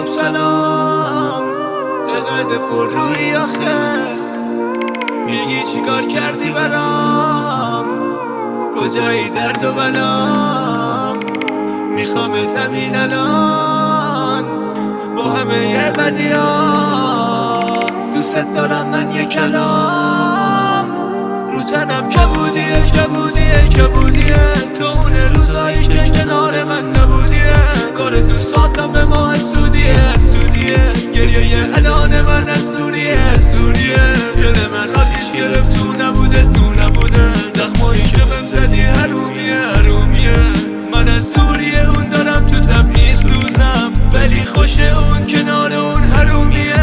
خب سلام، چقدر پر روی آخه، میگی چی کار کردی برام، کجایی درد و بلام، میخوامت همین الان با همه یه بدیام. دوست دارم من یه کلام، رو تنم کبودیه کبودیه کبودیه، تو اون روزایی که کنار من نبودیه، کار دوستاتم به ما حسودیه حسودیه، گریه الان من از دوریه دوریه، دل من آتیش گرفت تو نبوده تو نبوده، زخمایی که بهم زدی حرومیه حرومیه، من از دوریه اون دارم تو تبعیض روزم، ولی خوشه اون کنار اون حرومیه.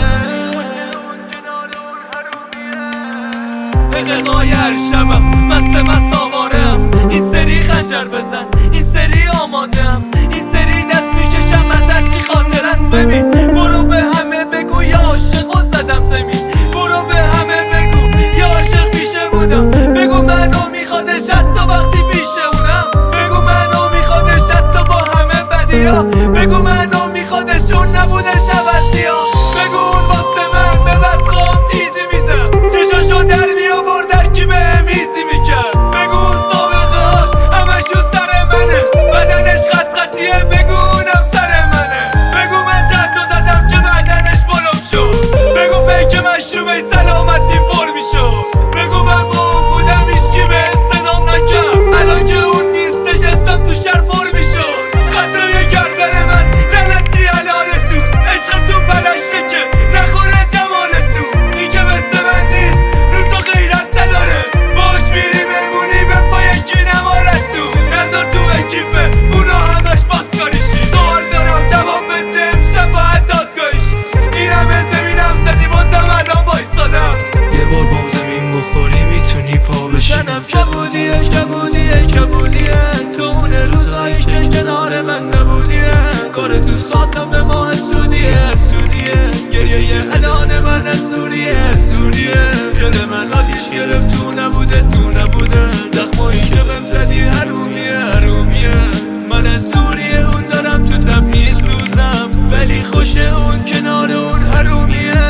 دقیقای هر شبم مست آوارم، این سری خنجر بزن این سری آمادم، این سری دست میکشم از هرچی خاطر است. ببین برو به همه بگو یا عاشق و زدم زمین، برو به همه بگو یا عاشق پیشه بودم، بگو منو میخوادش حتی وقتی پیشه اونم، بگو منو میخوادش حتی با همه بدیا، بگو منو میخوادش اون نبودش عوضیا، بگو اون واسه من به بدخوام تیزی میزم، چشاشو در میآورد در کی بهم ایزی میکرد، بگو اون سابقه هاش همشون سر منه، بدنش خط خطیه بگو اونم سر منه، بگو من زد و زدم که بدنش بلوم شد، بگو پیک مشروبش سلامتی پر میشد، بگو من با اون بودم هیچکی به صدام نکرد، الان که اون نیستش اسمم تو شهر پر میشد، خطای گردن من لعنتی حلالتون، عشقتون پلشته که نخوره جمالتون، این که مثل من نیست رو تو غیرت نداره، باش میری بمونی به پای کی نمارتون، نظر تو اکیفه اونا همش باسکاریشی، سوال دارم جواب بده امشب باید دادگاهیشی، این همه زمینم زدی بازم الان بایستادم، یه بار بام زمین بخوری میتونی پا بشی، تنم کبودیه کبودیه کبودیه، تو اون روزایی که کنار من نبودیه، کار دوستاتم به ما حسودیه حسودیه، گریه الان من از دوریه دوریه، دل من آتیش گرفت تو نبوده تو نبوده، زخمایی که بهم زدی حرومیه حرومیه، من از دوریه اون دارم تو تبعیض روزم، ولی خوشه اون کنار اون حرومیه.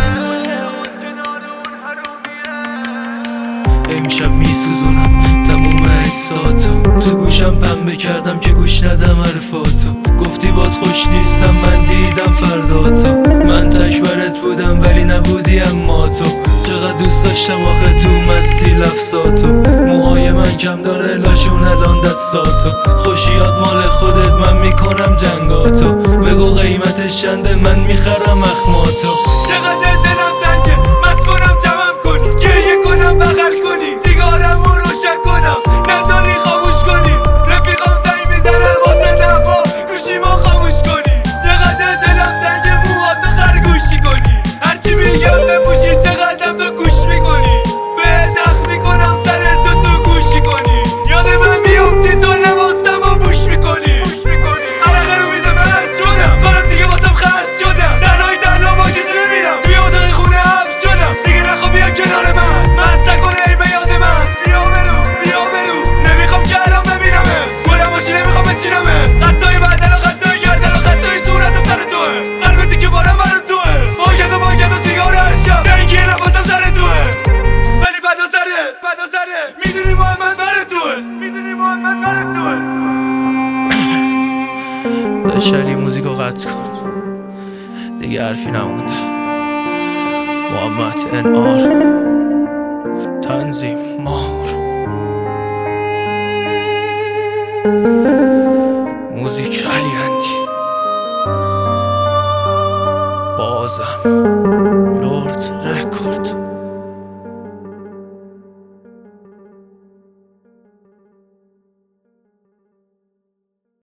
امشب میسوزونم تموم احساساتو، تو گوشم پنبه کردم که گوش ندم حرفاتو، گفتی باد خوش نیستم من دیدم فرداتو، من تشورت بودم ولی نبودی اما تو، چقدر دوست داشتم آخه تو مستی لفظاتو، موهای من کم داره لاشون الان دستاتو، خوشیات مال خودت من میکنم جنگاتو، بگو قیمتش چنده من میخرم اخماتو، چقدر دلم تنگه مست کنم جمعم کنی، گریه کنم بغل کنی، دیگارم رو روشن کنم نذاری خاموش کنی، رفیقام زنگ میزنن واسه دفا گوشیمو خاموش کنی، چقدر دلم تنگه موهاتو خرگوشی کنی، هرچی میگم بپوشی چقدرم تو گوش میکنی، بهت اخ میکنم سرتو تو گوشی کنی، یاد من میافتی تو لباسمو بوش میکنی، عرقه رو میزه بس شدم فقط دیگه واسم خست شدم، تنهای تنها با کسی نمیرم، توی اتاق خونه حبس شدم، دیگه نخوا بیا کنار من مست نکنه ای به یاد من، بیا برو نمیخوام که الان ببینمه، گلم باشی نمیخوام بچینمه، خطای بدن و خطای گردن و خطای صورتم سر توه، قلبتی که بارم برا توه، باکت و سیگار هر شب رنگی نفاسم سر توه، ولی بدا سره میدونی محمد بر توه، میدونی محمد بر توه. داشتری موزیکو قطع کن دیگه حرفی نمونده. محمد NR تنظیم مار.